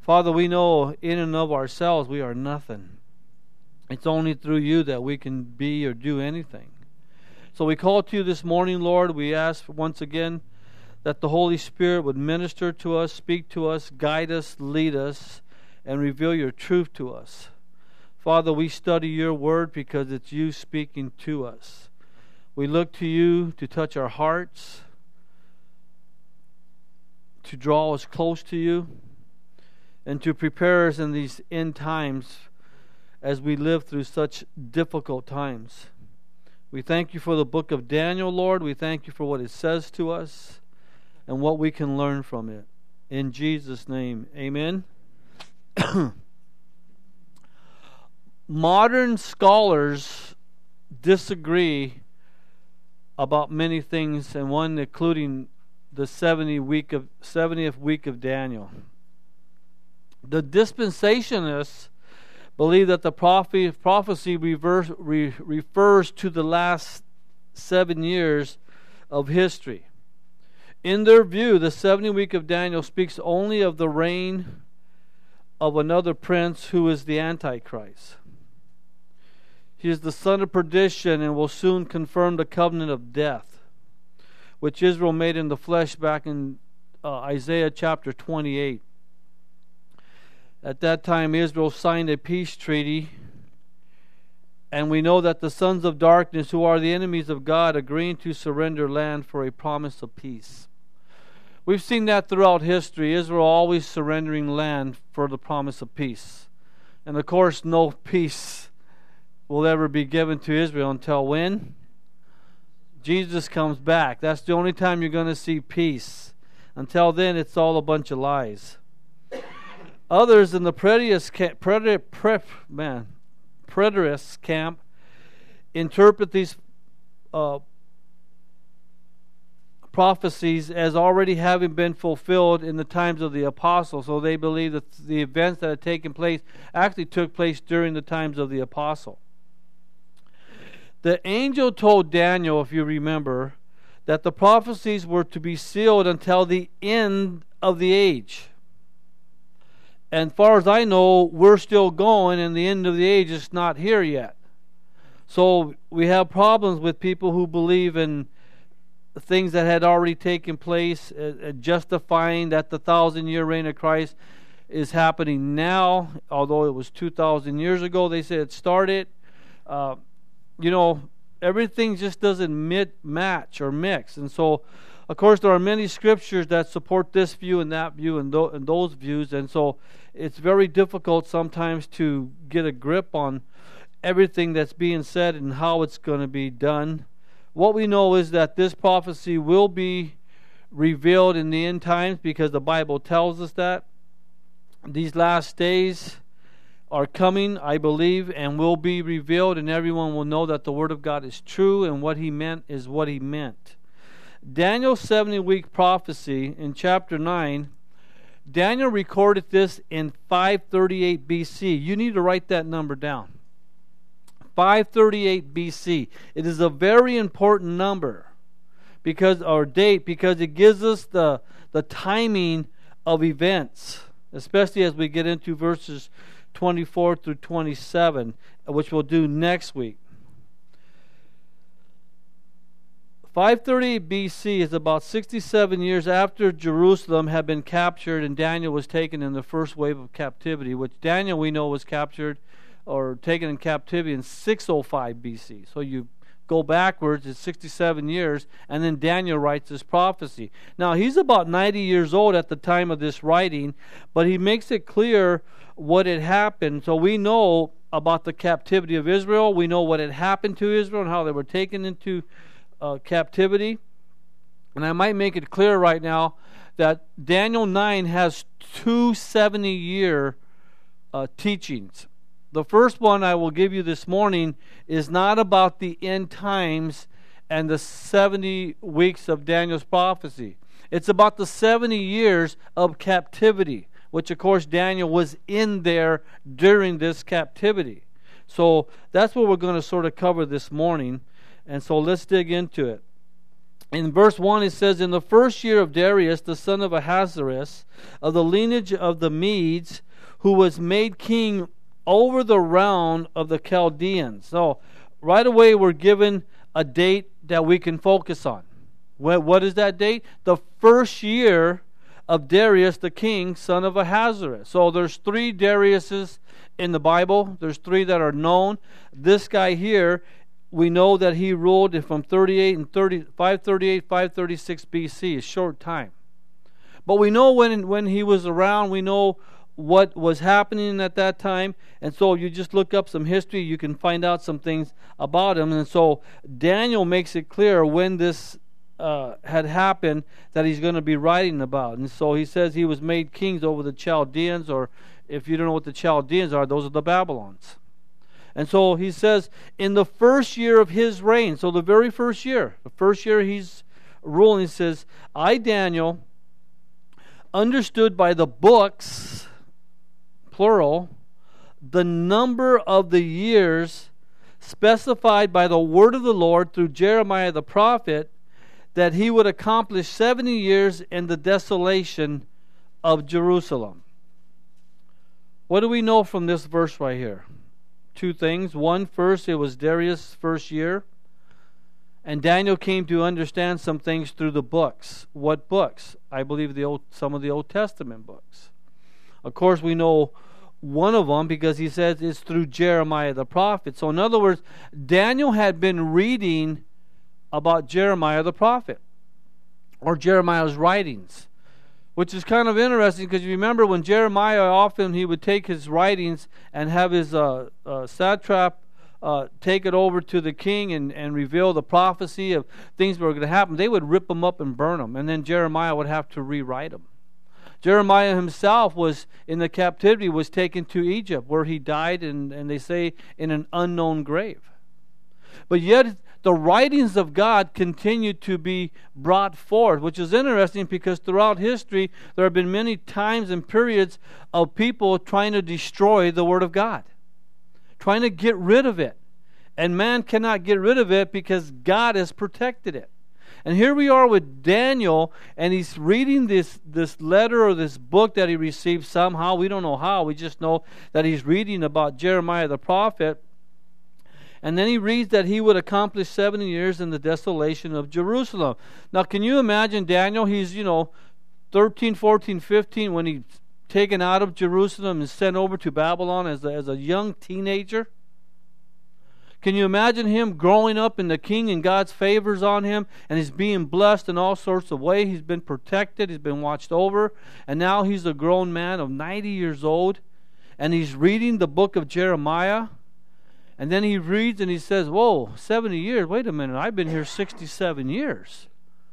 Father, we know in and of ourselves we are nothing. It's only through you that we can be or do anything. So we call to you this morning, Lord. We ask once again that the Holy Spirit would minister to us, speak to us, guide us, lead us, and reveal your truth to us. Father, we study your word because it's you speaking to us. We look to you to touch our hearts, to draw us close to you, and to prepare us in these end times as we live through such difficult times. We thank you for the book of Daniel, Lord. We thank you for what it says to us and what we can learn from it. In Jesus' name, amen. Modern scholars disagree about many things, and one including the 70th week of Daniel. The dispensationalists believe that the prophecy refers to the last 7 years of history. In their view, the 70th week of Daniel speaks only of the reign of another prince who is the Antichrist. He is the son of perdition and will soon confirm the covenant of death, which Israel made in the flesh back in Isaiah chapter 28. At that time, Israel signed a peace treaty, and we know that the sons of darkness, who are the enemies of God, agreeing to surrender land for a promise of peace. We've seen that throughout history, Israel always surrendering land for the promise of peace. And of course, no peace will ever be given to Israel until when? Jesus comes back. That's the only time you're going to see peace. Until then, it's all a bunch of lies. Others in the preterist camp interpret these prophecies as already having been fulfilled in the times of the apostles. So they believe that the events that had taken place actually took place during the times of the apostle. The angel told Daniel, if you remember, that the prophecies were to be sealed until the end of the age. And far as I know, we're still going, and the end of the age is not here yet. So we have problems with people who believe in things that had already taken place, justifying that the 1,000-year reign of Christ is happening now, although it was 2,000 years ago they said it started. Everything just doesn't match or mix. And so, of course, there are many scriptures that support this view and that view and those views. And so it's very difficult sometimes to get a grip on everything that's being said and how it's going to be done. What we know is that this prophecy will be revealed in the end times because the Bible tells us that. These last days are coming, I believe, and will be revealed, and everyone will know that the Word of God is true and what He meant is what He meant. Daniel's 70-week prophecy in chapter 9, Daniel recorded this in 538 BC. You need to write that number down. 538 BC. It is a very important number because it gives us the timing of events, especially as we get into verses 24 through 27, which we'll do next week. 538 BC is about 67 years after Jerusalem had been captured and Daniel was taken in the first wave of captivity, which Daniel we know was captured or taken in captivity in 605 BC. So you go backwards, it's 67 years, and then Daniel writes this prophecy. Now, he's about 90 years old at the time of this writing, but he makes it clear what had happened. So we know about the captivity of Israel. We know what had happened to Israel and how they were taken into captivity. And I might make it clear right now that Daniel 9 has two 70-year teachings. The first one I will give you this morning is not about the end times and the 70 weeks of Daniel's prophecy. It's about the 70 years of captivity, which of course Daniel was in there during this captivity. So that's what we're going to sort of cover this morning. And so let's dig into it. In verse 1 it says, "In the first year of Darius, the son of Ahasuerus, of the lineage of the Medes, who was made king over the realm of the Chaldeans." So, right away we're given a date that we can focus on. What is that date? The first year of Darius the king, son of Ahasuerus. So there's 3 Dariuses in the Bible. There's 3 that are known. This guy here, we know that he ruled from 536 BC, a short time. But we know when he was around, we know what was happening at that time. And so you just look up some history, you can find out some things about him. And so Daniel makes it clear when this had happened that he's going to be writing about. And so he says he was made kings over the Chaldeans, or if you don't know what the Chaldeans are, those are the Babylons. And so he says, in the first year of his reign, so the very first year, he's ruling, he says, "I, Daniel, understood by the books," plural, "the number of the years specified by the word of the Lord through Jeremiah the prophet, that he would accomplish 70 years in the desolation of Jerusalem." What do we know from this verse right here? 2 things. One, first, it was Darius' first year. And Daniel came to understand some things through the books. What books? I believe some of the Old Testament books. Of course, we know one of them because he says it's through Jeremiah the prophet. So in other words, Daniel had been reading about Jeremiah the prophet, or Jeremiah's writings, which is kind of interesting because you remember when Jeremiah, often he would take his writings and have his satrap take it over to the king and reveal the prophecy of things that were going to happen. They would rip them up and burn them, and then Jeremiah would have to rewrite them. Jeremiah himself was in the captivity, was taken to Egypt, where he died, and they say in an unknown grave. But yet the writings of God continue to be brought forth, which is interesting because throughout history there have been many times and periods of people trying to destroy the Word of God, trying to get rid of it. And man cannot get rid of it because God has protected it. And here we are with Daniel, and he's reading this letter or this book that he received somehow. We don't know how. We just know that he's reading about Jeremiah the prophet. And then he reads that he would accomplish 70 years in the desolation of Jerusalem. Now, can you imagine Daniel? He's, 13, 14, 15 when he's taken out of Jerusalem and sent over to Babylon as a young teenager. Can you imagine him growing up in the king and God's favors on him, and he's being blessed in all sorts of ways? He's been protected, he's been watched over, and now he's a grown man of 90 years old, and he's reading the book of Jeremiah. And then he reads and he says, whoa, 70 years, wait a minute, I've been here 67 years.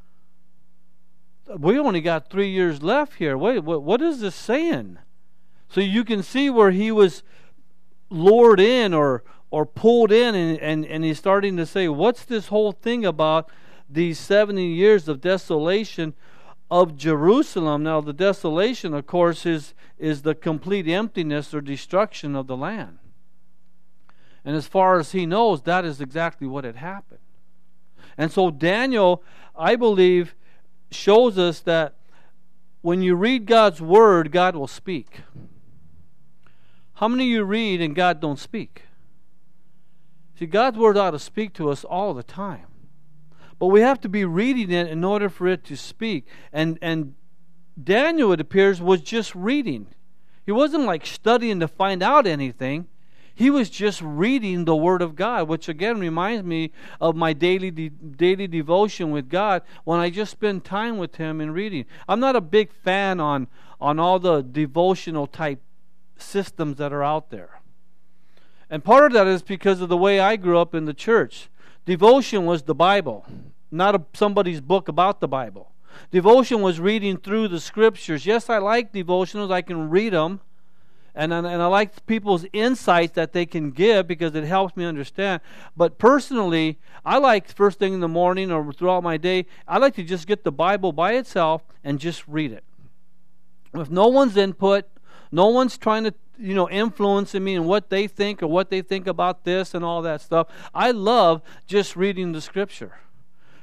We only got 3 years left here. Wait, what is this saying? So you can see where he was lured in or pulled in, and he's starting to say, what's this whole thing about these 70 years of desolation of Jerusalem? Now, the desolation, of course, is the complete emptiness or destruction of the land. And as far as he knows, that is exactly what had happened. And so Daniel, I believe, shows us that when you read God's Word, God will speak. How many of you read and God don't speak? See, God's Word ought to speak to us all the time. But we have to be reading it in order for it to speak. And Daniel, it appears, was just reading. He wasn't like studying to find out anything. He was just reading the Word of God, which again reminds me of my daily devotion with God when I just spend time with Him and reading. I'm not a big fan on all the devotional type systems that are out there. And part of that is because of the way I grew up in the church. Devotion was the Bible, not somebody's book about the Bible. Devotion was reading through the Scriptures. Yes, I like devotionals. I can read them. And I like people's insights that they can give because it helps me understand. But personally, I like first thing in the morning or throughout my day, I like to just get the Bible by itself and just read it. With no one's input, no one's trying to, influencing me and what they think or what they think about this and all that stuff. I love just reading the Scripture.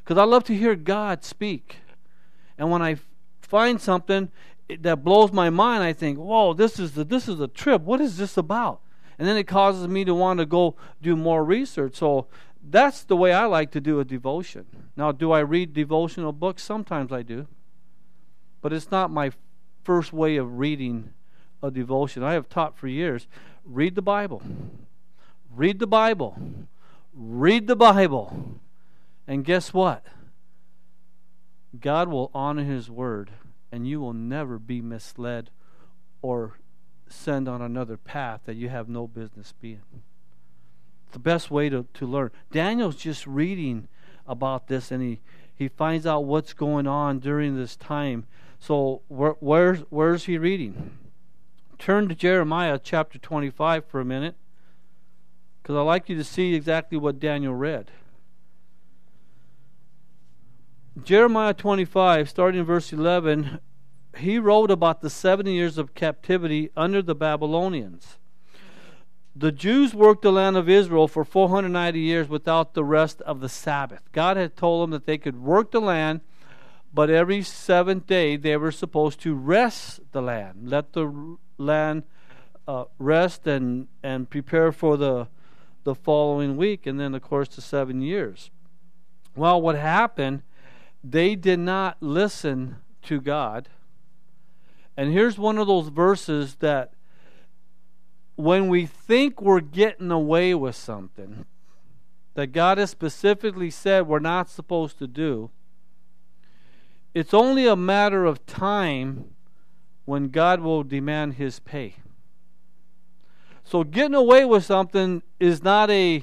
Because I love to hear God speak. And when I find something that blows my mind, I think, whoa, this is a trip. What is this about? And then it causes me to want to go do more research. So that's the way I like to do a devotion. Now, do I read devotional books? Sometimes I do. But it's not my first way of reading a devotion. I have taught for years, read the Bible. Read the Bible. Read the Bible. And guess what? God will honor His word, and you will never be misled or sent on another path that you have no business being. It's the best way to learn. Daniel's just reading about this, and he finds out what's going on during this time. So where's he reading? Turn to Jeremiah chapter 25 for a minute, because I'd like you to see exactly what Daniel read. Jeremiah 25, starting in verse 11, he wrote about the 70 years of captivity under the Babylonians. The Jews worked the land of Israel for 490 years without the rest of the Sabbath. God had told them that they could work the land, but every seventh day they were supposed to rest the land. Let the land rest and prepare for the following week, and then, of course, the 7 years. Well, what happened, they did not listen to God. And here's one of those verses that when we think we're getting away with something that God has specifically said we're not supposed to do, it's only a matter of time when God will demand His pay. So getting away with something is not a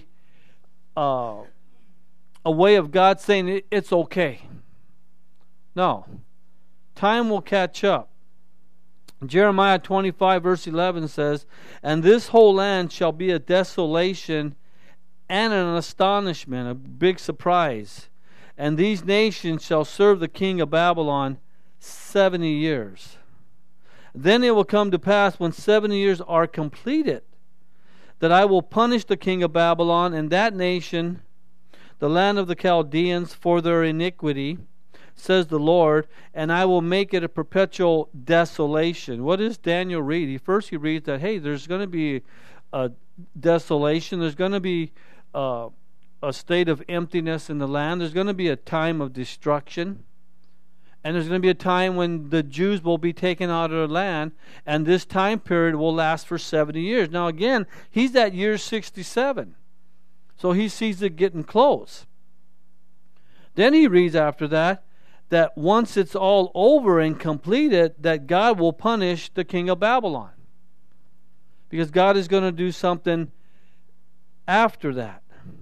way of God saying it's okay. No. Time will catch up. Jeremiah 25 verse 11 says, "And this whole land shall be a desolation and an astonishment," a big surprise. "And these nations shall serve the king of Babylon 70 years. Then it will come to pass, when 70 years are completed, that I will punish the king of Babylon and that nation, the land of the Chaldeans, for their iniquity, says the Lord, and I will make it a perpetual desolation." What does Daniel read? First he reads that, hey, there's going to be a desolation. There's going to be a state of emptiness in the land. There's going to be a time of destruction. And there's going to be a time when the Jews will be taken out of their land, and this time period will last for 70 years. Now again, he's at year 67. So he sees it getting close. Then he reads after that once it's all over and completed, that God will punish the king of Babylon. Because God is going to do something after that.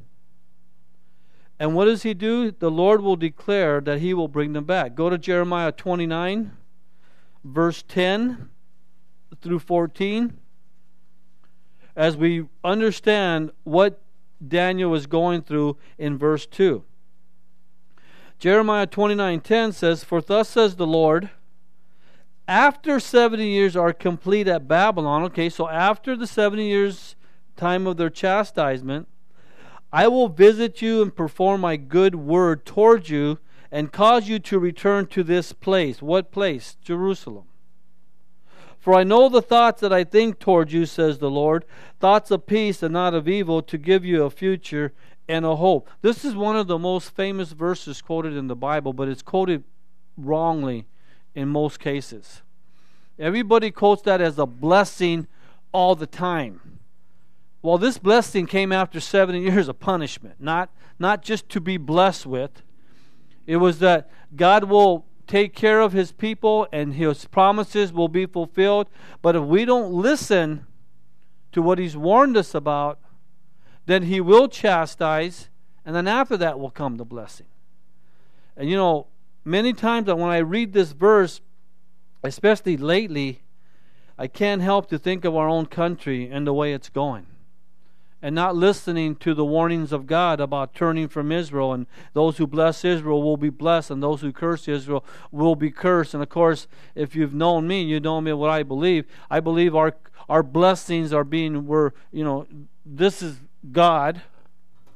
And what does He do? The Lord will declare that He will bring them back. Go to Jeremiah 29, verse 10 through 14. As we understand what Daniel was going through in verse 2. Jeremiah 29:10 says, "For thus says the Lord, after 70 years are complete at Babylon," okay, so after the 70 years time of their chastisement, "I will visit you and perform my good word towards you and cause you to return to this place." What place? Jerusalem. "For I know the thoughts that I think towards you, says the Lord, thoughts of peace and not of evil, to give you a future and a hope." This is one of the most famous verses quoted in the Bible, but it's quoted wrongly in most cases. Everybody quotes that as a blessing all the time. Well, this blessing came after 70 years of punishment, not just to be blessed with. It was that God will take care of His people and His promises will be fulfilled. But if we don't listen to what He's warned us about, then He will chastise, and then after that will come the blessing. And you know, many times when I read this verse, especially lately, I can't help to think of our own country and the way it's going, and not listening to the warnings of God about turning from Israel, and those who bless Israel will be blessed, and those who curse Israel will be cursed. And of course, if you've known me, you know me what I believe. I believe our blessings are being, this is God,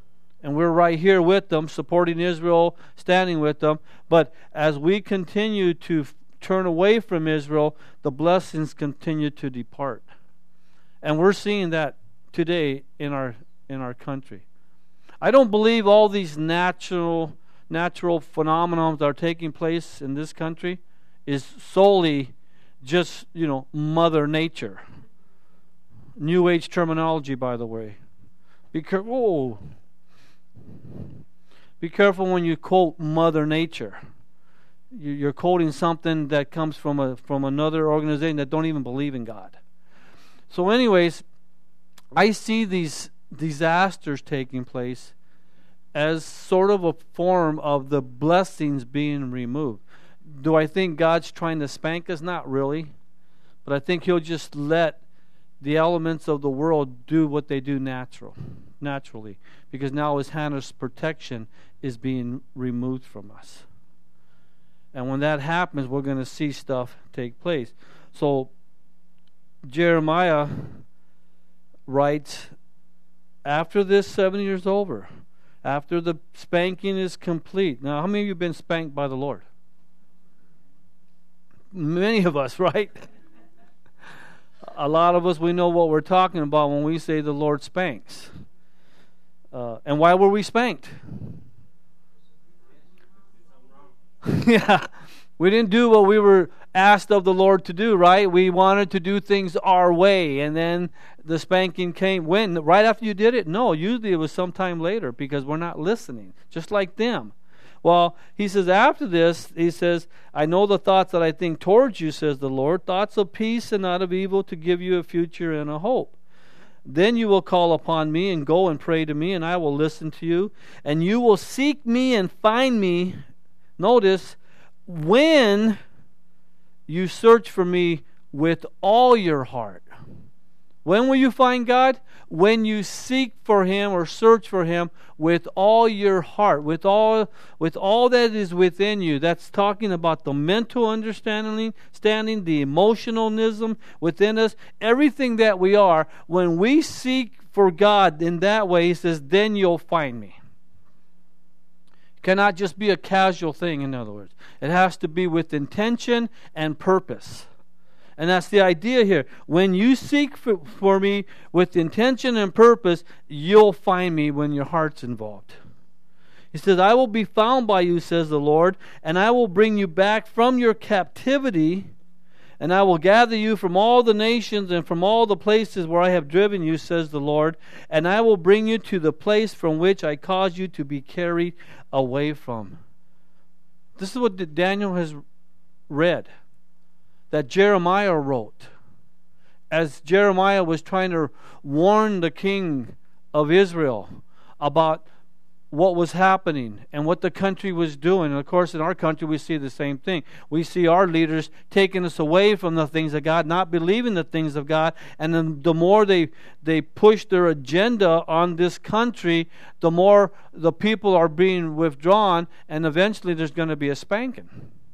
And we're right here with them, supporting Israel, standing with them. But as we continue to turn away from Israel, the blessings continue to depart. And we're seeing that today in our country. I don't believe all these natural phenomena that are taking place in this country is solely just, Mother Nature. New Age terminology, by the way. Be careful when you quote Mother Nature. You're quoting something that comes from another organization that don't even believe in God. So anyways, I see these disasters taking place as sort of a form of the blessings being removed. Do I think God's trying to spank us? Not really. But I think He'll just let the elements of the world do what they do naturally. Because now His hand of protection is being removed from us. And when that happens, we're going to see stuff take place. So Jeremiah writes, after this 7 years over, after the spanking is complete. Now, how many of you have been spanked by the Lord? Many of us, right? A lot of us, we know what we're talking about when we say the Lord spanks. And why were we spanked? Yeah, we didn't do what we were asked of the Lord to do, right? We wanted to do things our way, and then the spanking came. When? Right after you did it? No, usually it was sometime later because we're not listening, just like them. Well, he says, after this, he says, I know the thoughts that I think towards you, says the Lord, thoughts of peace and not of evil, to give you a future and a hope. Then you will call upon me and go and pray to me, and I will listen to you. And you will seek me and find me. Notice, when you search for me with all your heart. When will you find God? When you seek for Him or search for Him with all your heart, with all that is within you. That's talking about the mental understanding, the emotionalism within us, everything that we are. When we seek for God in that way, He says, then you'll find me. It cannot just be a casual thing, in other words. It has to be with intention and purpose. And that's the idea here. When you seek for me with intention and purpose, you'll find me when your heart's involved. He says, I will be found by you, says the Lord, and I will bring you back from your captivity, and I will gather you from all the nations and from all the places where I have driven you, says the Lord, and I will bring you to the place from which I caused you to be carried away from. This is what Daniel has read, that Jeremiah wrote. As Jeremiah was trying to warn the king of Israel about what was happening and what the country was doing. And of course, in our country, we see the same thing. We see our leaders taking us away from the things of God, not believing the things of God. And then the more they push their agenda on this country, the more the people are being withdrawn, and eventually there's going to be a spanking.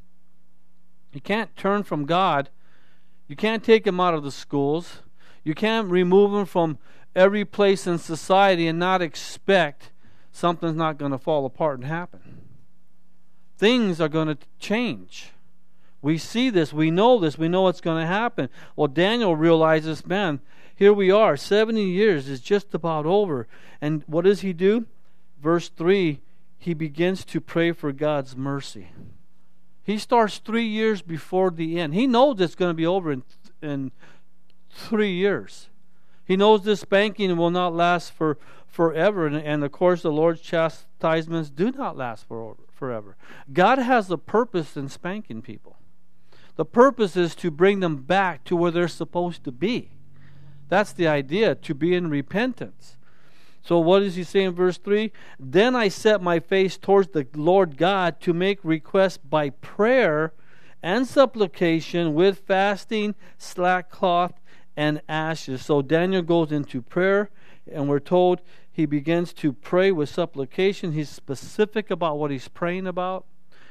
You can't turn from God. You can't take Him out of the schools. You can't remove Him from every place in society and not expect something's not going to fall apart and happen. Things are going to change. We see this. We know this. We know what's going to happen. Well, Daniel realizes, man, here we are. 70 years is just about over. And what does he do? Verse 3, he begins to pray for God's mercy. He starts 3 years before the end. He knows it's going to be over in 3 years. He knows this spanking will not last forever. And of course, the Lord's chastisements do not last forever. God has a purpose in spanking people. The purpose is to bring them back to where they're supposed to be. That's the idea, to be in repentance. So what does he say in verse 3? Then I set my face towards the Lord God to make requests by prayer and supplication with fasting, sackcloth, and ashes. So Daniel goes into prayer, and we're told he begins to pray with supplication. He's specific about what he's praying about.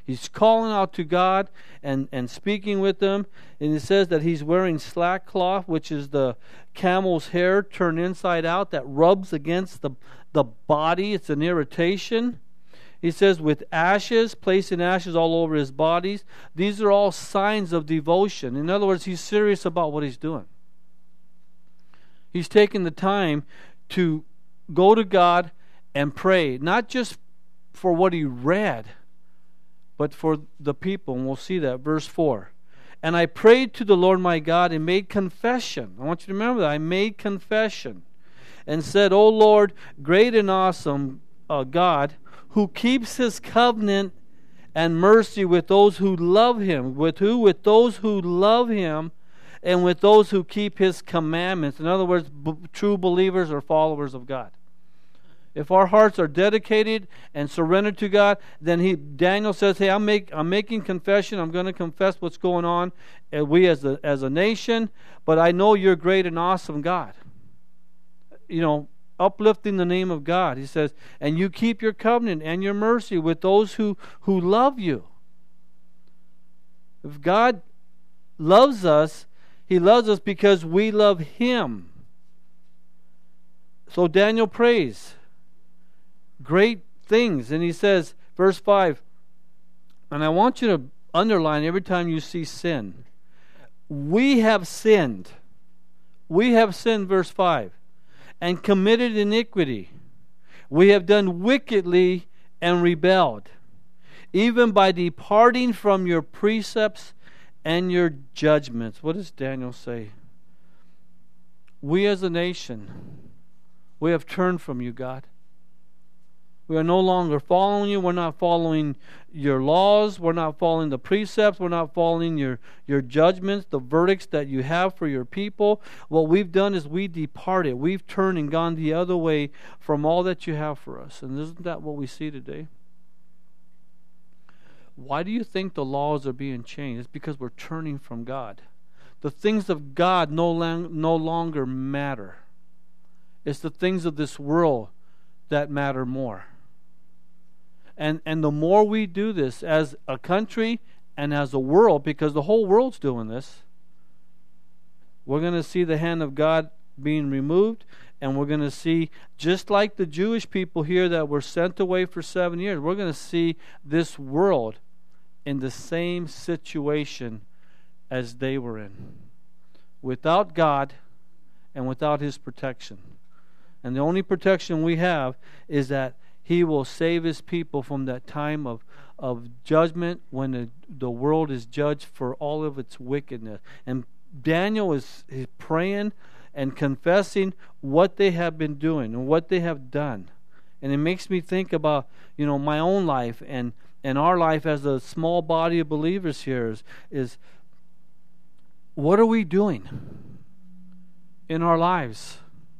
He's calling out to God and speaking with them. And it says that he's wearing sackcloth, which is the camel's hair turned inside out that rubs against the body. It's an irritation. He says with ashes, placing ashes all over his bodies. These are all signs of devotion. In other words, he's serious about what he's doing. He's taking the time to go to God and pray, not just for what he read, but for the people. And we'll see that. Verse 4. And I prayed to the Lord my God and made confession. I want you to remember that. I made confession and said, O Lord, great and awesome God, who keeps his covenant and mercy with those who love him. With who? With those who love him and with those who keep his commandments. In other words, true believers or followers of God. If our hearts are dedicated and surrendered to God, then Daniel says, hey, I'm making confession. I'm going to confess what's going on, we as a nation, but I know you're great and awesome God. Uplifting the name of God. He says, and you keep your covenant and your mercy with those who love you. If God loves us, he loves us because we love him. So Daniel prays great things. And he says, verse 5, and I want you to underline every time you see sin. We have sinned. We have sinned, verse 5, and committed iniquity. We have done wickedly and rebelled, even by departing from your precepts and your judgments. What does Daniel say? We as a nation, we have turned from you, God. We are no longer following you. We're not following your laws. We're not following the precepts. We're not following your judgments, the verdicts that you have for your people. What we've done is we departed. We've turned and gone the other way from all that you have for us. And isn't that what we see today? Why do you think the laws are being changed? It's because we're turning from God. The things of God no longer matter. It's the things of this world that matter more. And the more we do this as a country and as a world, because the whole world's doing this, we're going to see the hand of God being removed, and we're going to see, just like the Jewish people here that were sent away for 7 years, we're going to see this world in the same situation as they were in, without God and without his protection. And the only protection we have is that he will save his people from that time of judgment when the world is judged for all of its wickedness. And Daniel is praying and confessing what they have been doing and what they have done. And it makes me think about, my own life and our life as a small body of believers here is what are we doing in our lives?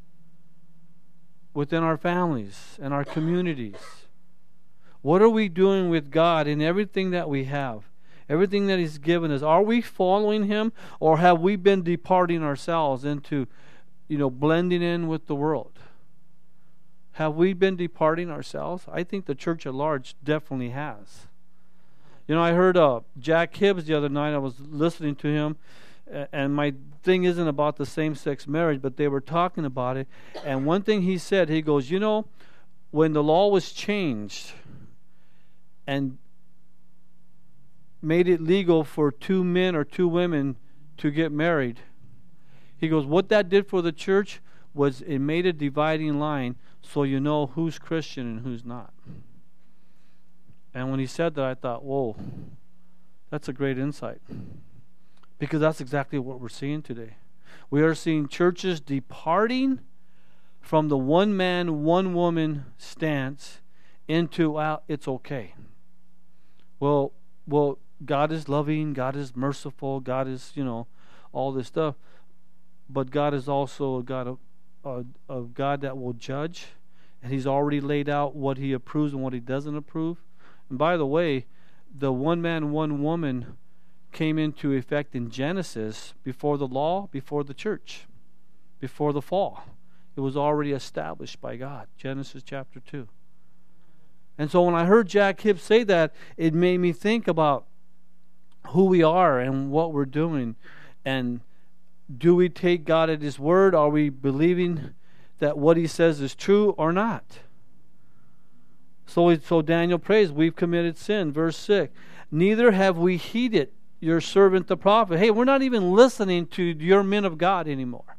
Within our families and our communities. What are we doing with God in everything that we have? Everything that he's given us. Are we following him, or have we been departing ourselves into, blending in with the world? Have we been departing ourselves? I think the church at large definitely has. I heard Jack Hibbs the other night. I was listening to him, and my thing isn't about the same-sex marriage, but they were talking about it. And one thing he said, he goes, when the law was changed and made it legal for 2 men or 2 women to get married, he goes, what that did for the church was it made a dividing line so you know who's Christian and who's not. And when he said that, I thought, whoa, that's a great insight. Because that's exactly what we're seeing today. We are seeing churches departing from the one man, one woman stance into, it's okay. Well, God is loving, God is merciful, God is, all this stuff. But God is also a God of God that will judge. And he's already laid out what he approves and what he doesn't approve. And by the way, the one man, one woman came into effect in Genesis before the law, before the church, before the fall. It was already established by God. Genesis chapter 2. And so when I heard Jack Hibbs say that, it made me think about who we are and what we're doing. And do we take God at His word? Are we believing that what He says is true or not? So Daniel prays, we've committed sin. Verse 6, neither have we heeded your servant the prophet. Hey, we're not even listening to your men of God anymore.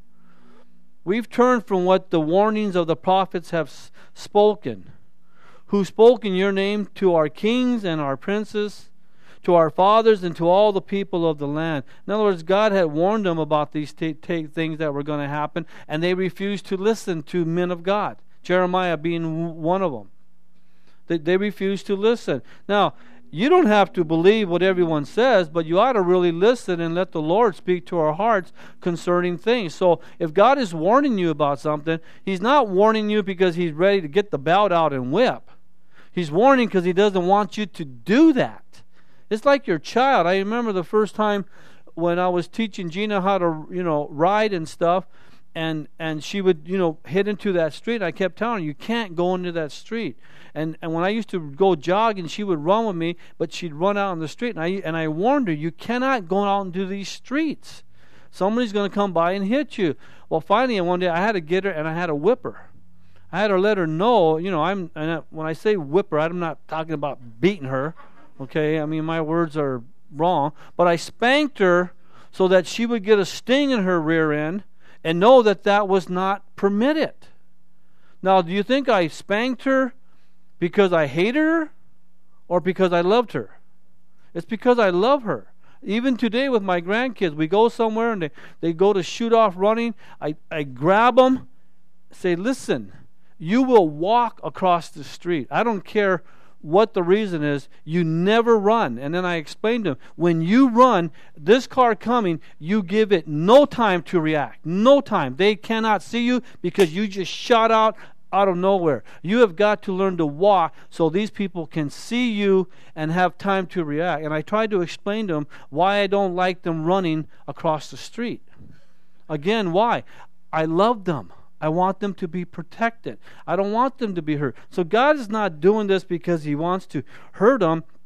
We've turned from what the warnings of the prophets have spoken, who spoke in your name to our kings and our princes, to our fathers and to all the people of the land. In other words, God had warned them about these things that were going to happen, and they refused to listen to men of God, Jeremiah being one of them. They refused to listen. Now, you don't have to believe what everyone says, but you ought to really listen and let the Lord speak to our hearts concerning things. So if God is warning you about something, He's not warning you because He's ready to get the belt out and whip. He's warning because He doesn't want you to do that. It's like your child. I remember the first time when I was teaching Gina how to, ride and stuff, and she would, hit into that street. I kept telling her, you can't go into that street. And when I used to go jogging, she would run with me, but she'd run out on the street. And I warned her, you cannot go out into these streets. Somebody's going to come by and hit you. Well, finally, one day I had to get her and I had to whip her. I had to let her know, when I say whip her, I'm not talking about beating her. Okay, I mean, my words are wrong. But I spanked her so that she would get a sting in her rear end and know that that was not permitted. Now, do you think I spanked her because I hated her or because I loved her? It's because I love her. Even today with my grandkids, we go somewhere and they go to shoot off running. I grab them, say, listen, you will walk across the street. I don't care what the reason is, you never run. And then I explained to them, when you run, this car coming, you give it no time to react. No time. They cannot see you because you just shot out of nowhere. You have got to learn to walk so these people can see you and have time to react. And I tried to explain to them why I don't like them running across the street. Again, why? I love them. I want them to be protected. I don't want them to be hurt. So God is not doing this because He wants to hurt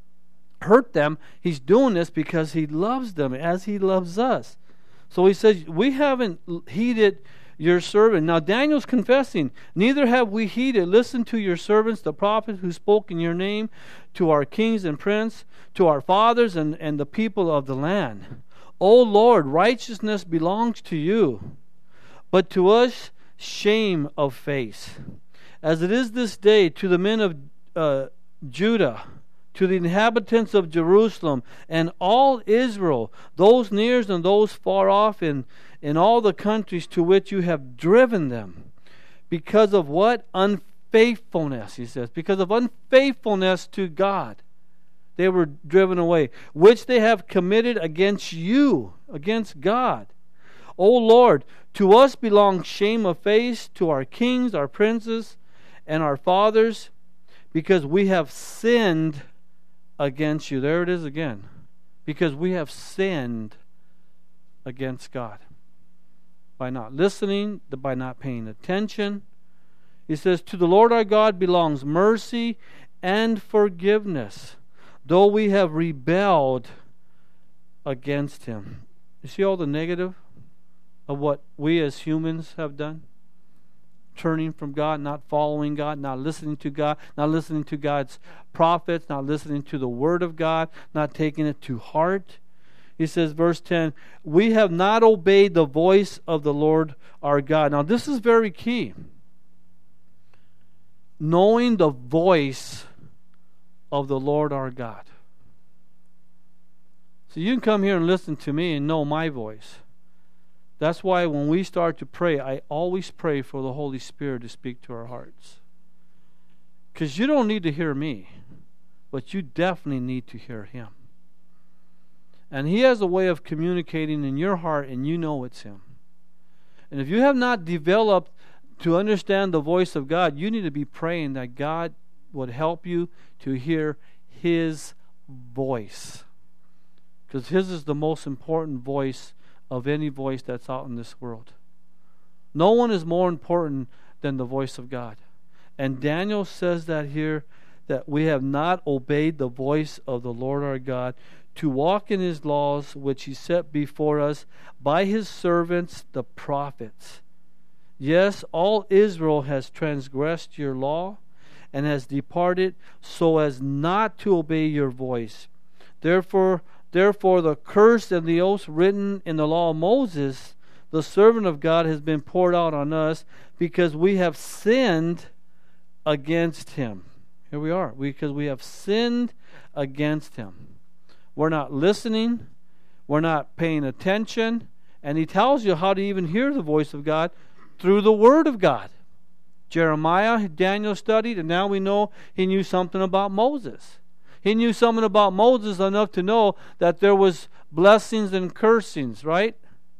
them. He's doing this because He loves them as He loves us. So He says, we haven't heeded your servant. Now Daniel's confessing, neither have we heeded. Listen to your servants, the prophets who spoke in your name, to our kings and princes, to our fathers and the people of the land. O Lord, righteousness belongs to you, but to us shame of face, as it is this day to the men of Judah, to the inhabitants of Jerusalem, and all Israel, those near and those far off, in all the countries to which you have driven them, because of what? Unfaithfulness, he says, because of unfaithfulness to God. They were driven away, which they have committed against you, against God. O Lord, to us belongs shame of face, to our kings, our princes, and our fathers, because we have sinned against you. There it is again. Because we have sinned against God. By not listening, by not paying attention. He says, to the Lord our God belongs mercy and forgiveness, though we have rebelled against Him. You see all the negative of what we as humans have done? Turning from God, not following God, not listening to God, not listening to God's prophets, not listening to the Word of God, not taking it to heart. He says, verse 10, we have not obeyed the voice of the Lord our God. Now this is very key. Knowing the voice of the Lord our God. So you can come here and listen to me and know my voice. That's why when we start to pray, I always pray for the Holy Spirit to speak to our hearts. Because you don't need to hear me, but you definitely need to hear Him. And He has a way of communicating in your heart, and you know it's Him. And if you have not developed to understand the voice of God, you need to be praying that God would help you to hear His voice. Because His is the most important voice of any voice that's out in this world. No one is more important than the voice of God. And Daniel says that here that we have not obeyed the voice of the Lord our God, to walk in his laws which he set before us by his servants the prophets. Yes, all Israel has transgressed your law, and has departed so as not to obey your voice. Therefore the curse and the oath written in the law of Moses, the servant of God, has been poured out on us, because we have sinned against him. Here we are, because we have sinned against him. We're not listening, we're not paying attention, and he tells you how to even hear the voice of God through the Word of God. Jeremiah, Daniel studied, and now we know he knew something about Moses. He knew something about Moses enough to know that there was blessings and cursings, right?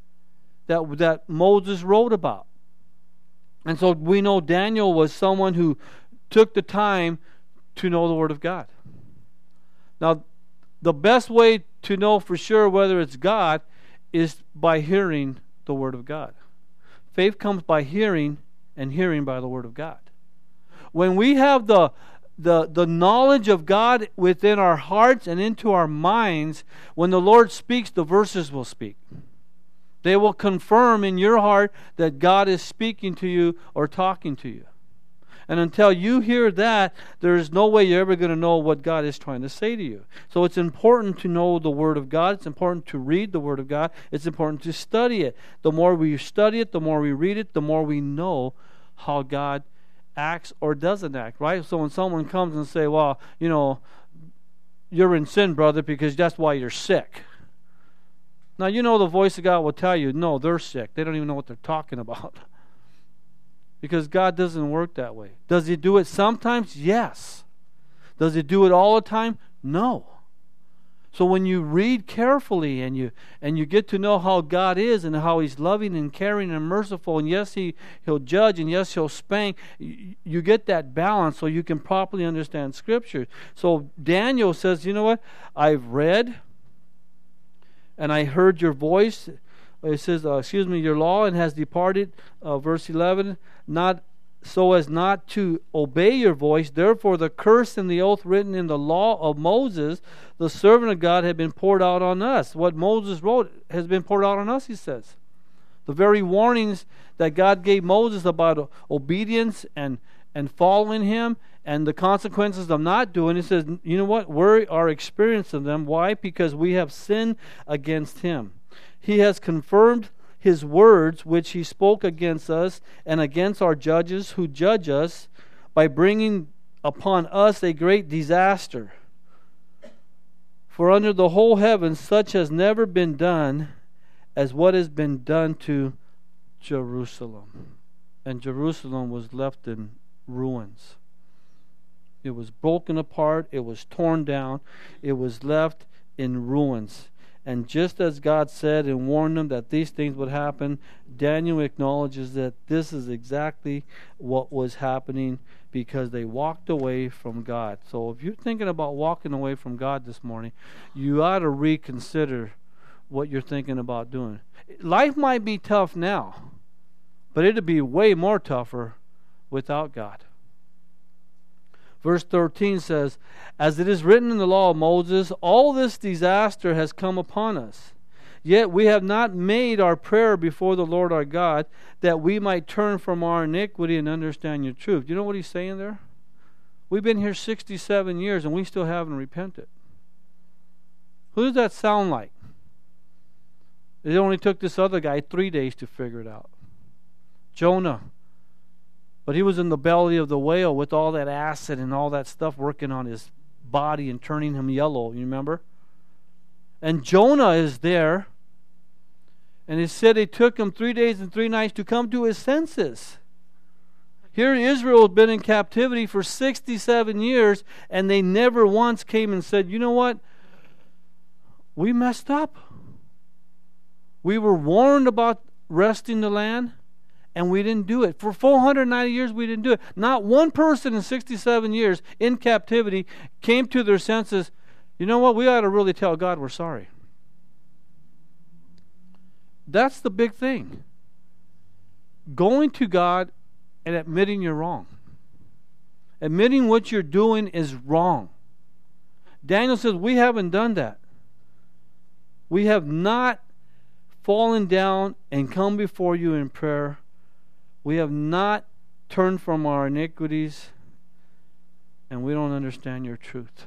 That Moses wrote about. And so we know Daniel was someone who took the time to know the Word of God. Now, the best way to know for sure whether it's God is by hearing the Word of God. Faith comes by hearing, and hearing by the Word of God. When we have the knowledge of God within our hearts and into our minds, when the Lord speaks, the verses will speak. They will confirm in your heart that God is speaking to you or talking to you. And until you hear that, there's no way you're ever going to know what God is trying to say to you. So it's important to know the Word of God. It's important to read the Word of God. It's important to study it. The more we study it, the more we read it, the more we know how God acts or doesn't act, right? So when someone comes and say, well, you're in sin, brother, because that's why you're sick. Now, the voice of God will tell you, no, they're sick. They don't even know what they're talking about. Because God doesn't work that way. Does he do it sometimes? Yes. Does he do it all the time? No. So when you read carefully and you get to know how God is and how he's loving and caring and merciful, and yes, he'll judge, and yes, he'll spank, you get that balance so you can properly understand Scripture. So Daniel says, you know what? I've read and I heard your voice. It says, your law, and has departed, verse 11, not so as not to obey your voice. Therefore the curse and the oath written in the law of Moses, the servant of God, had been poured out on us. What Moses wrote has been poured out on us, he says. The very warnings that God gave Moses about obedience and following him, and the consequences of not doing, he says, you know what? We are experiencing them. Why? Because we have sinned against him. He has confirmed his words which he spoke against us and against our judges who judge us, by bringing upon us a great disaster. For under the whole heaven such has never been done as what has been done to Jerusalem. And Jerusalem was left in ruins. It was broken apart. It was torn down. It was left in ruins. And just as God said and warned them that these things would happen, Daniel acknowledges that this is exactly what was happening, because they walked away from God. So if you're thinking about walking away from God this morning, you ought to reconsider what you're thinking about doing. Life might be tough now, but it'll be way more tougher without God. Verse 13 says, as it is written in the law of Moses, all this disaster has come upon us. Yet we have not made our prayer before the Lord our God, that we might turn from our iniquity and understand your truth. You know what he's saying there? We've been here 67 years and we still haven't repented. Who does that sound like? It only took this other guy 3 days to figure it out. Jonah. But he was in the belly of the whale with all that acid and all that stuff working on his body and turning him yellow. You remember? And Jonah is there. And it said it took him 3 days and 3 nights to come to his senses. Here Israel had been in captivity for 67 years, and they never once came and said, you know what? We messed up. We were warned about resting the land, and we didn't do it. For 490 years, we didn't do it. Not one person in 67 years in captivity came to their senses, you know what? We ought to really tell God we're sorry. That's the big thing. Going to God and admitting you're wrong. Admitting what you're doing is wrong. Daniel says, we haven't done that. We have not fallen down and come before you in prayer. We have not turned from our iniquities, and we don't understand your truth.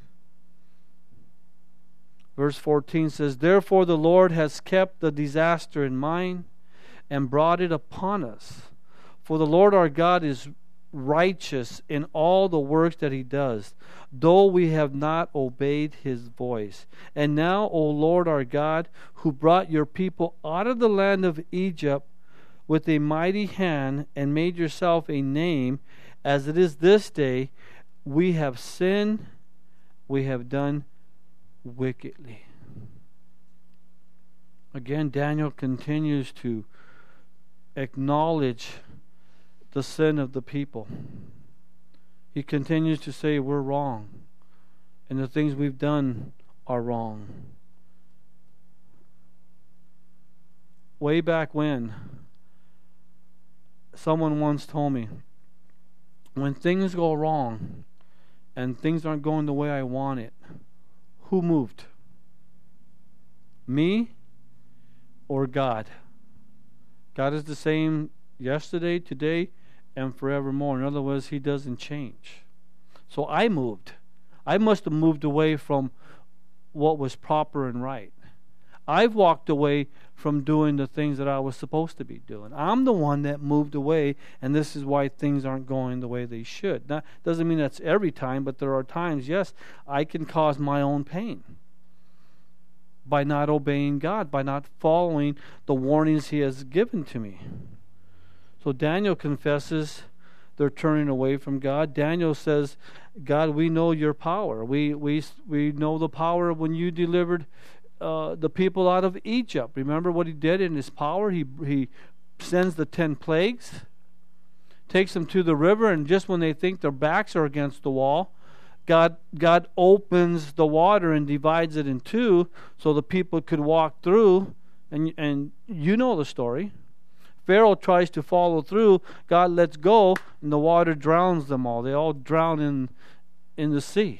Verse 14 says, therefore the Lord has kept the disaster in mind and brought it upon us. For the Lord our God is righteous in all the works that he does, though we have not obeyed his voice. And now, O Lord our God, who brought your people out of the land of Egypt with a mighty hand and made yourself a name, as it is this day, we have sinned, we have done wickedly. Again, Daniel continues to acknowledge the sin of the people. He continues to say we're wrong and the things we've done are wrong. Way back when, someone once told me, when things go wrong and things aren't going the way I want it, who moved? Me or God? God is the same yesterday, today, and forevermore. In other words, he doesn't change. So I moved. I must have moved away from what was proper and right. I've walked away from doing the things that I was supposed to be doing. I'm the one that moved away, and this is why things aren't going the way they should. That doesn't mean that's every time, but there are times, yes, I can cause my own pain by not obeying God, by not following the warnings he has given to me. So Daniel confesses they're turning away from God. Daniel says, God, we know your power. We know the power of when you delivered the people out of Egypt. Remember what he did in his power? He sends the 10 plagues, takes them to the river, and just when they think their backs are against the wall, God opens the water and divides it in two so the people could walk through. And you know the story. Pharaoh tries to follow through. God lets go, and the water drowns them all. They all drown in the sea.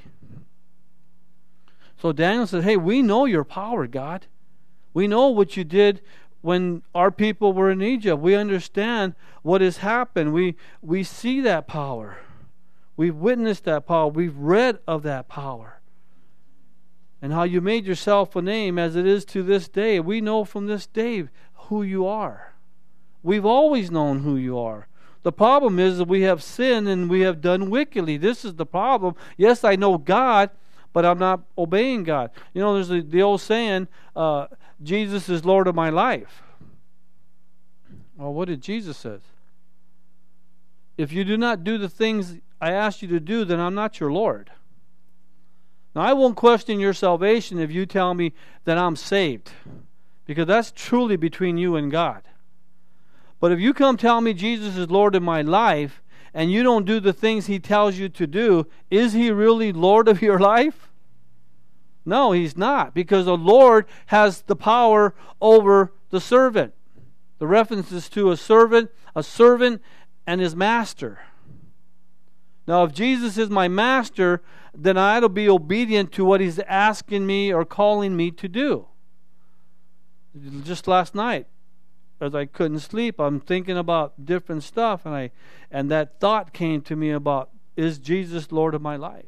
So Daniel said, hey, we know your power, God. We know what you did when our people were in Egypt. We understand what has happened. We see that power. We've witnessed that power. We've read of that power. And how you made yourself a name as it is to this day. We know from this day who you are. We've always known who you are. The problem is that we have sinned and we have done wickedly. This is the problem. Yes, I know God, but I'm not obeying God. You know, there's the old saying, Jesus is Lord of my life. Well, what did Jesus say? If you do not do the things I asked you to do, then I'm not your Lord. Now, I won't question your salvation if you tell me that I'm saved, because that's truly between you and God. But if you come tell me Jesus is Lord of my life, and you don't do the things he tells you to do, is he really Lord of your life? No, he's not, because the Lord has the power over the servant. The reference is to a servant, and his master. Now, if Jesus is my master, then I ought to be obedient to what he's asking me or calling me to do. Just last night, as I couldn't sleep, I'm thinking about different stuff, and that thought came to me about, is Jesus Lord of my life?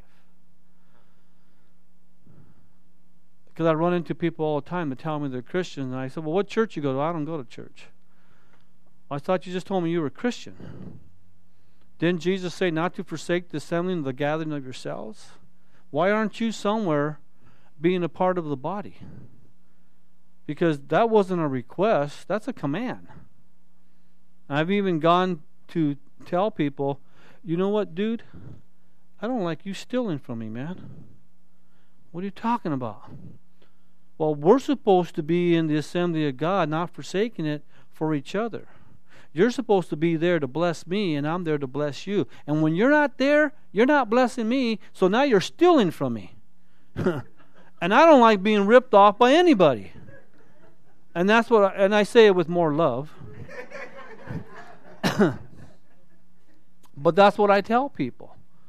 Because I run into people all the time that tell me they're Christians, and I said, well, what church you go to? I don't go to church. I thought you just told me you were a Christian. Didn't Jesus say not to forsake the assembling of the gathering of yourselves? Why aren't you somewhere being a part of the body? Because that wasn't a request, that's a command. I've even gone to tell people, you know what, dude? I don't like you stealing from me, man. What are you talking about? Well, we're supposed to be in the assembly of God, not forsaking it for each other. You're supposed to be there to bless me, and I'm there to bless you. And when you're not there, you're not blessing me, so now you're stealing from me. And I don't like being ripped off by anybody. And that's what and I say it with more love. But that's what I tell people.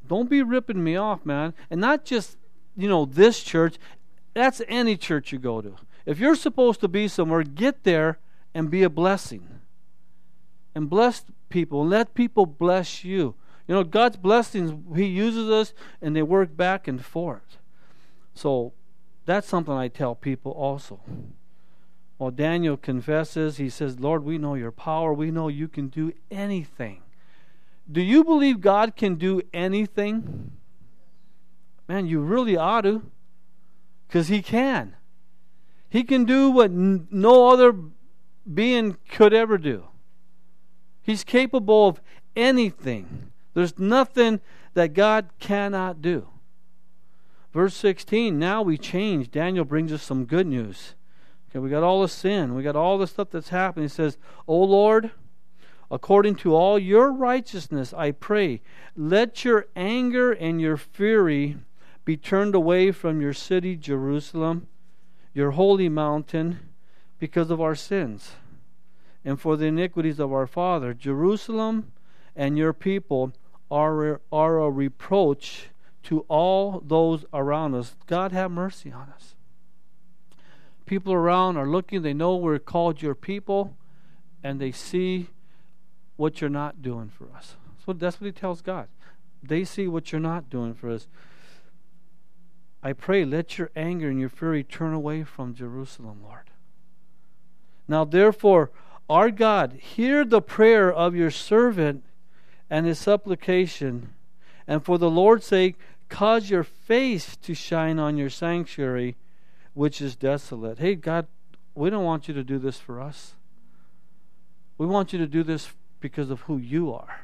Don't be ripping me off, man. And not just, this church. That's any church you go to. If you're supposed to be somewhere, get there and be a blessing. And bless people. Let people bless you. God's blessings, He uses us and they work back and forth. So that's something I tell people also. Well, Daniel confesses. He says, Lord, we know your power. We know you can do anything. Do you believe God can do anything? Man, you really ought to. Because He can. He can do what no other being could ever do. He's capable of anything. There's nothing that God cannot do. Verse 16, now we change. Daniel brings us some good news. Okay, we got all the sin. We got all the stuff that's happening. He says, O Lord, according to all your righteousness, I pray, let your anger and your fury be turned away from your city, Jerusalem, your holy mountain, because of our sins and for the iniquities of our father. Jerusalem and your people are a reproach to all those around us. God have mercy on us. People around are looking, they know we're called your people, and they see what you're not doing for us. So that's what He tells God. They see what you're not doing for us. I pray, let your anger and your fury turn away from Jerusalem, Lord. Now therefore, our God, hear the prayer of your servant and his supplication, and for the Lord's sake, cause your face to shine on your sanctuary, which is desolate. Hey, God, we don't want you to do this for us. We want you to do this because of who you are.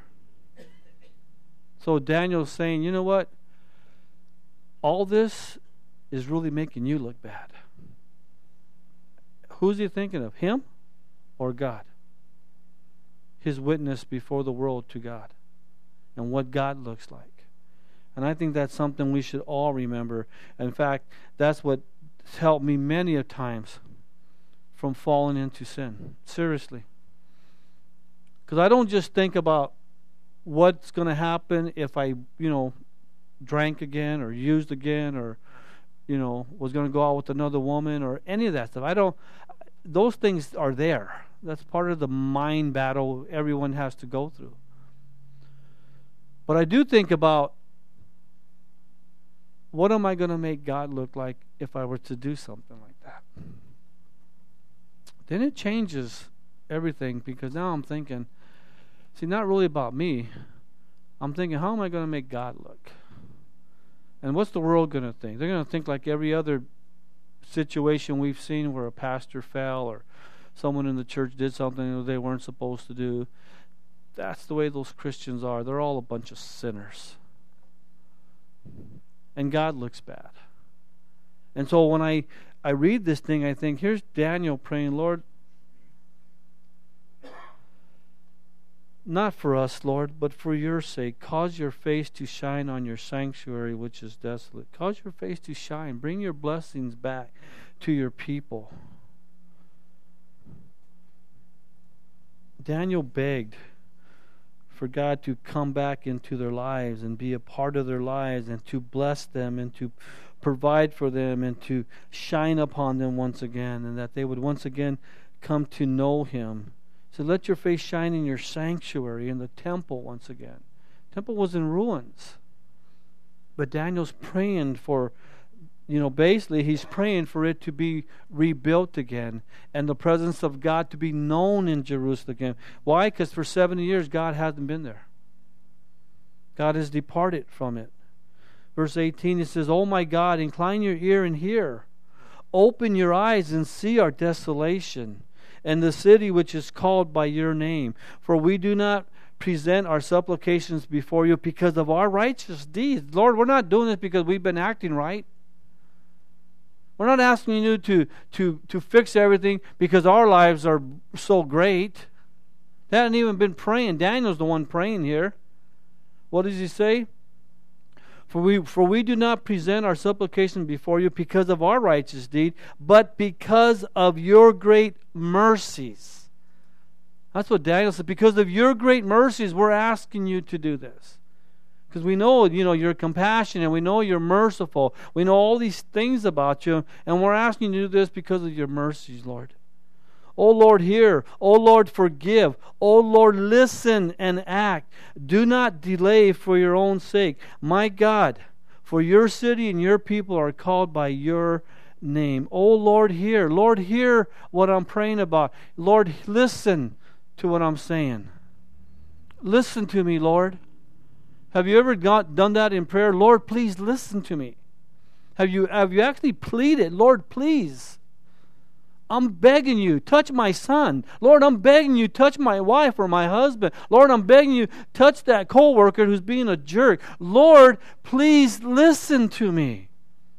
So Daniel's saying, you know what? All this is really making you look bad. Who's he thinking of? Him or God? His witness before the world to God and what God looks like. And I think that's something we should all remember. In fact, that's what helped me many a times from falling into sin. Seriously. Because I don't just think about what's going to happen if I, drank again or used again or, was going to go out with another woman or any of that stuff. Those things are there. That's part of the mind battle everyone has to go through. But I do think about, what am I going to make God look like if I were to do something like that? Then it changes everything, because now I'm thinking, not really about me. I'm thinking, how am I going to make God look? And what's the world going to think? They're going to think like every other situation we've seen where a pastor fell or someone in the church did something they weren't supposed to do. That's the way those Christians are. They're all a bunch of sinners. And God looks bad. And so when I read this thing, I think, here's Daniel praying, Lord, not for us, Lord, but for your sake, cause your face to shine on your sanctuary, which is desolate. Cause your face to shine. Bring your blessings back to your people. Daniel begged for God to come back into their lives and be a part of their lives and to bless them and to provide for them and to shine upon them once again, and that they would once again come to know Him. So let your face shine in your sanctuary, in the temple once again. The temple was in ruins. But Daniel's praying for, basically he's praying for it to be rebuilt again and the presence of God to be known in Jerusalem again. Why? Because for 70 years God hasn't been there. God has departed from it. Verse 18, it says, "Oh my God, incline your ear and hear. Open your eyes and see our desolation, and the city which is called by your name. For we do not present our supplications before you because of our righteous deeds." Lord, we're not doing this because we've been acting right. We're not asking you to fix everything because our lives are so great. They hadn't even been praying. Daniel's the one praying here. What does he say? For we do not present our supplication before you because of our righteous deed, but because of your great mercies. That's what Daniel said. Because of your great mercies, we're asking you to do this. Because we know, you're compassionate. We know you're merciful. We know all these things about you. And we're asking you to do this because of your mercies, Lord. Oh, Lord, hear. Oh, Lord, forgive. Oh, Lord, listen and act. Do not delay for your own sake. My God, for your city and your people are called by your name. Oh, Lord, hear. Lord, hear what I'm praying about. Lord, listen to what I'm saying. Listen to me, Lord. Have you ever done that in prayer? Lord, please listen to me. Have you actually pleaded, Lord, please? I'm begging you, touch my son. Lord, I'm begging you, touch my wife or my husband. Lord, I'm begging you, touch that coworker who's being a jerk. Lord, please listen to me.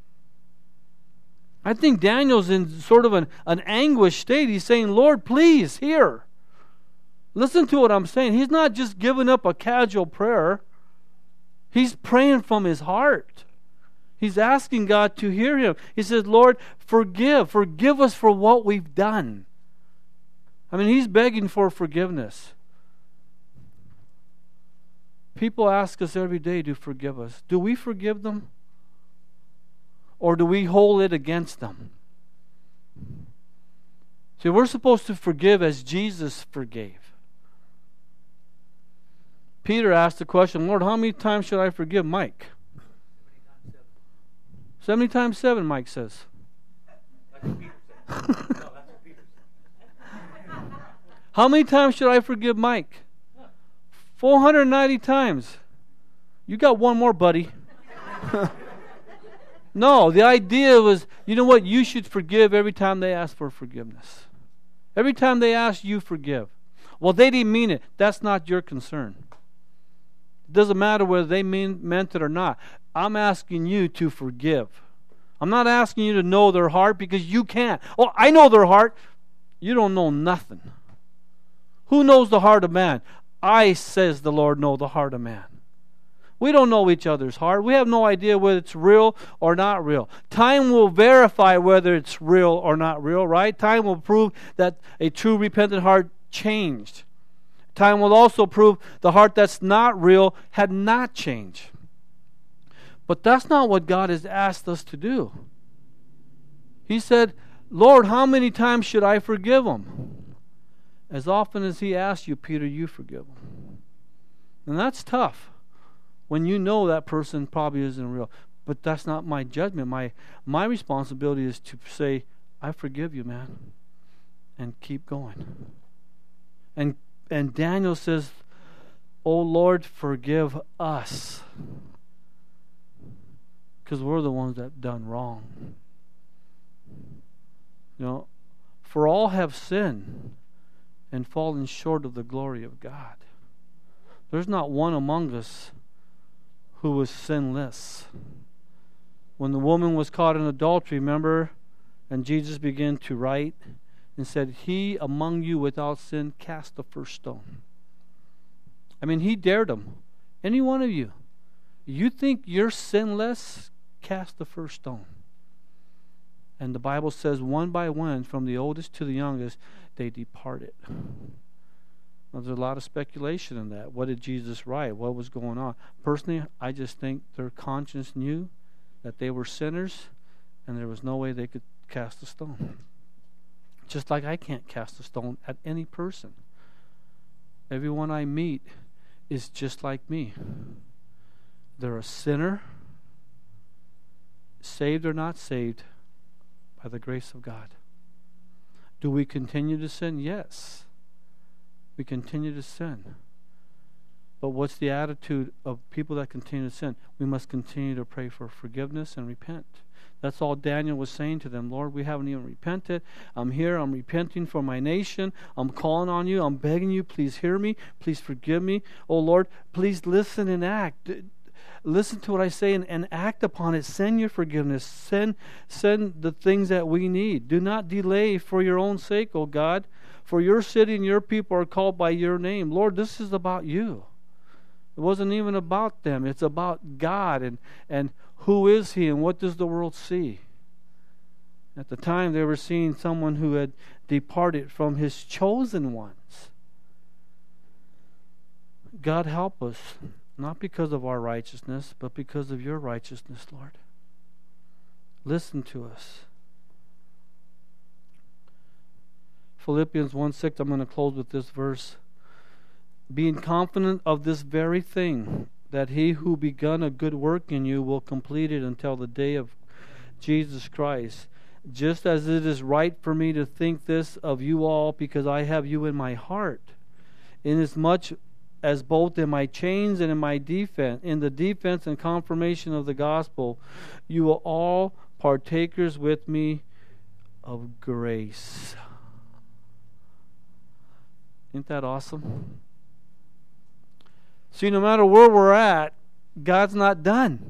I think Daniel's in sort of an anguished state. He's saying, Lord, please, hear. Listen to what I'm saying. He's not just giving up a casual prayer. He's praying from his heart. He's asking God to hear him. He says, Lord, forgive us for what we've done. I mean, he's begging for forgiveness. People ask us every day to forgive us. Do we forgive them? Or do we hold it against them? See, we're supposed to forgive as Jesus forgave. Peter asked the question, Lord, how many times should I forgive Mike? 70 times 7, Mike says. How many times should I forgive Mike? 490 times. You got one more, buddy. No, the idea was, you know what? You should forgive every time they ask for forgiveness. Every time they ask, you forgive. Well, they didn't mean it. That's not your concern. It doesn't matter whether they meant it or not. I'm asking you to forgive. I'm not asking you to know their heart because you can't. Oh, I know their heart. You don't know nothing. Who knows the heart of man? I, says the Lord, know the heart of man. We don't know each other's heart. We have no idea whether it's real or not real. Time will verify whether it's real or not real, right? Time will prove that a true repentant heart changed. Time will also prove the heart that's not real had not changed. But that's not what God has asked us to do. He said, Lord, how many times should I forgive them? As often as he asks you, Peter, you forgive them. And that's tough when you know that person probably isn't real. But that's not my judgment. My responsibility is to say, I forgive you, man. And keep going. And Daniel says, oh Lord, forgive us. Because we're the ones that have done wrong. For all have sinned and fallen short of the glory of God. There's not one among us who was sinless. When the woman was caught in adultery, remember, and Jesus began to write and said, he among you without sin cast the first stone. I mean, he dared them. Any one of you. You think you're sinless? Cast the first stone. And the Bible says one by one, from the oldest to the youngest, they departed. Now, there's a lot of speculation in that. What did Jesus write? What was going on? Personally, I just think their conscience knew that they were sinners and there was no way they could cast a stone. Just like I can't cast a stone at any person. Everyone I meet is just like me. They're a sinner, saved or not saved, by the grace of God. Do we continue to sin? Yes. We continue to sin. But what's the attitude of people that continue to sin? We must continue to pray for forgiveness and repent. That's all Daniel was saying to them. Lord, we haven't even repented. I'm here. I'm repenting for my nation. I'm calling on you. I'm begging you. Please hear me. Please forgive me. Oh, Lord, please listen and act. Listen to what I say and act upon it. Send your forgiveness. Send the things that we need. Do not delay for your own sake, O God. For your city and your people are called by your name. Lord, this is about you. It wasn't even about them. It's about God and who is He and what does the world see. At the time, they were seeing someone who had departed from His chosen ones. God help us. Not because of our righteousness, but because of your righteousness, Lord. Listen to us. Philippians 1:6, I'm going to close with this verse. Being confident of this very thing, that he who begun a good work in you will complete it until the day of Jesus Christ. Just as it is right for me to think this of you all, because I have you in my heart, inasmuch as both in my chains and in my defense, in the defense and confirmation of the gospel, you are all partakers with me of grace. Isn't that awesome? See, no matter where we're at, God's not done.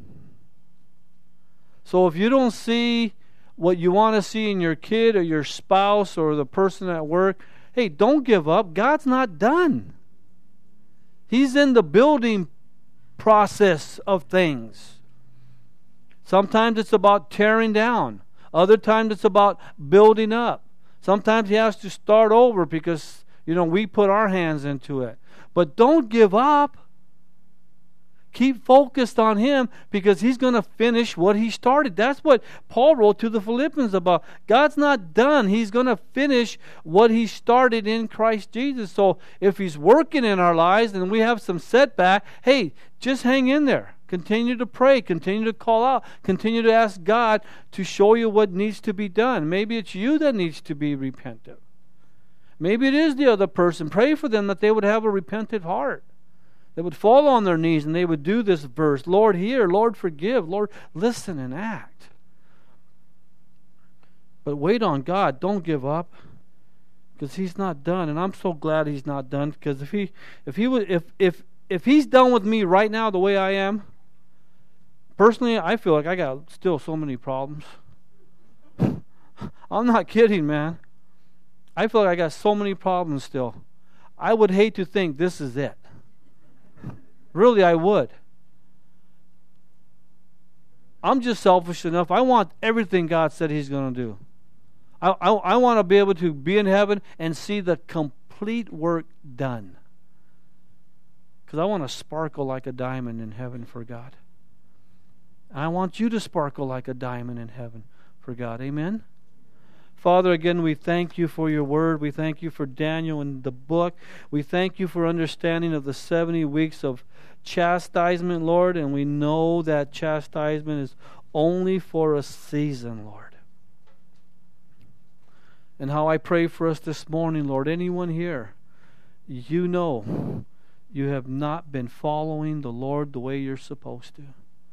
So if you don't see what you want to see in your kid or your spouse or the person at work, hey, don't give up. God's not done. He's in the building process of things. Sometimes it's about tearing down. Other times it's about building up. Sometimes He has to start over because, we put our hands into it. But don't give up. Keep focused on Him because He's going to finish what He started. That's what Paul wrote to the Philippians about. God's not done. He's going to finish what He started in Christ Jesus. So if He's working in our lives and we have some setback, hey, just hang in there. Continue to pray. Continue to call out. Continue to ask God to show you what needs to be done. Maybe it's you that needs to be repentant. Maybe it is the other person. Pray for them that they would have a repentant heart. They would fall on their knees and they would do this verse. Lord, hear. Lord, forgive. Lord, listen and act. But wait on God. Don't give up, because He's not done. And I'm so glad He's not done, because if He's done with me right now the way I am, personally, I feel like I got still so many problems. I'm not kidding, man. I feel like I got so many problems still. I would hate to think this is it. Really, I would. I'm just selfish enough. I want everything God said He's going to do. I want to be able to be in heaven and see the complete work done. Because I want to sparkle like a diamond in heaven for God. And I want you to sparkle like a diamond in heaven for God. Amen? Father, again, we thank You for Your word. We thank You for Daniel and the book. We thank You for understanding of the 70 weeks of chastisement, Lord. And we know that chastisement is only for a season, Lord. And how I pray for us this morning, Lord. Anyone here, you know you have not been following the Lord the way you're supposed to.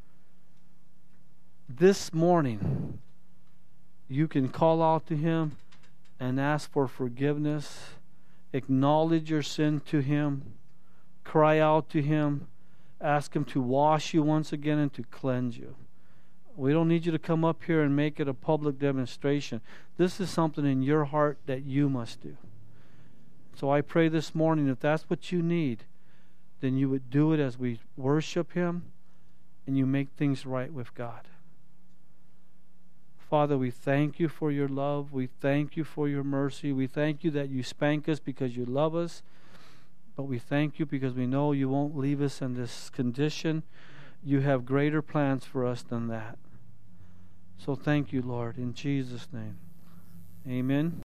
This morning, you can call out to Him and ask for forgiveness. Acknowledge your sin to Him. Cry out to Him. Ask Him to wash you once again and to cleanse you. We don't need you to come up here and make it a public demonstration. This is something in your heart that you must do. So I pray this morning, if that's what you need, then you would do it as we worship Him and you make things right with God. Father, we thank You for Your love. We thank You for Your mercy. We thank You that You spank us because You love us. But we thank You because we know You won't leave us in this condition. You have greater plans for us than that. So thank You, Lord, in Jesus' name. Amen.